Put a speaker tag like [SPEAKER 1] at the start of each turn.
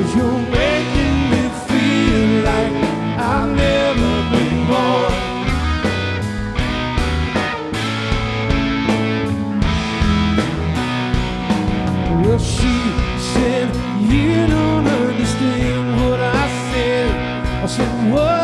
[SPEAKER 1] you're making me feel like I've never been born. Well, she said, you don't understand what I said. I said, what?